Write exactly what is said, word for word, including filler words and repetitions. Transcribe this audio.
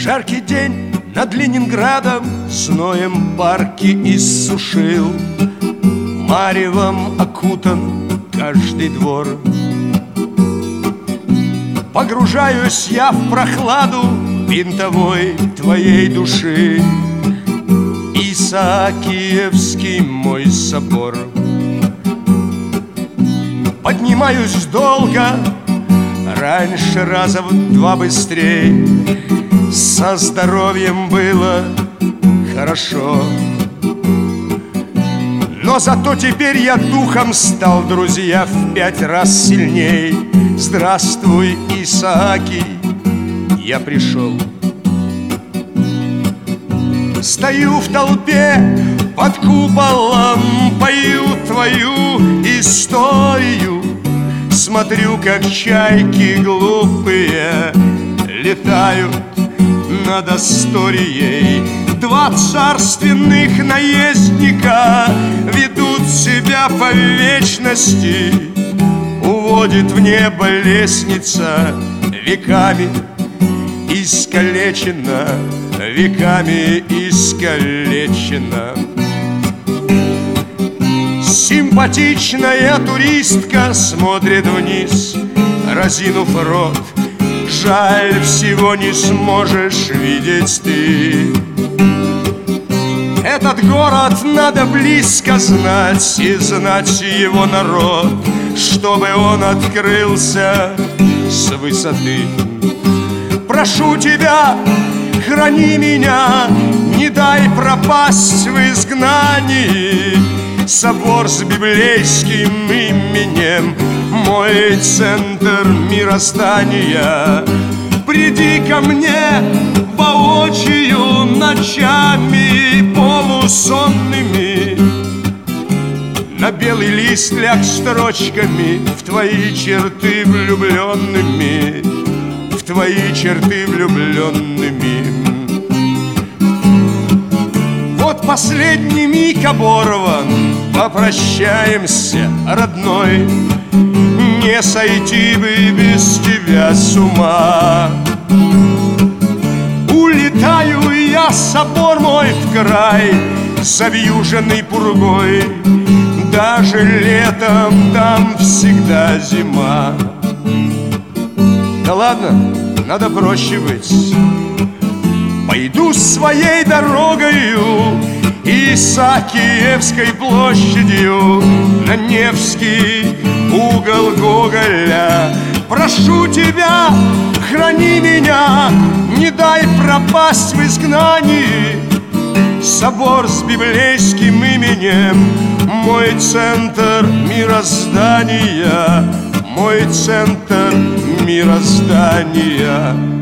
Жаркий день над Ленинградом зноем парки иссушил, маревом окутан каждый двор. Погружаюсь я в прохладу винтовой твоей души, Исаакиевский мой собор. Поднимаюсь долго, раньше раза в два быстрей. Со здоровьем было хорошо, но зато теперь я духом стал, друзья, в пять раз сильней. Здравствуй, Исааки, я пришел. Стою в толпе под куполом, пою твою историю, смотрю, как чайки глупые летают над Асторией. Два царственных наездника ведут себя по вечности, уводит в небо лестница, веками искалечена, веками искалечена. Симпатичная туристка смотрит вниз, разинув рот. Жаль, всего не сможешь видеть ты. Этот город надо близко знать, и знать его народ, чтобы он открылся с высоты. Прошу тебя, храни меня, не дай пропасть в изгнании. Собор с библейским именем, мой центр мироздания. Приди ко мне воочию ночами полусонными, на белый лист ляг строчками, в твои черты влюбленными, в твои черты влюбленными. Вот последний миг оборван, попрощаемся, родной. Не сойти бы без тебя с ума. Улетаю я, собор мой, в край, завьюженный пургой. Даже летом там всегда зима. Да ладно, надо проще быть. Пойду своей дорогою, Исаакиевской площадью, на Невский угол Гоголя. Прошу тебя, храни меня, не дай пропасть в изгнании. Собор с библейским именем, мой центр мироздания, мой центр мироздания.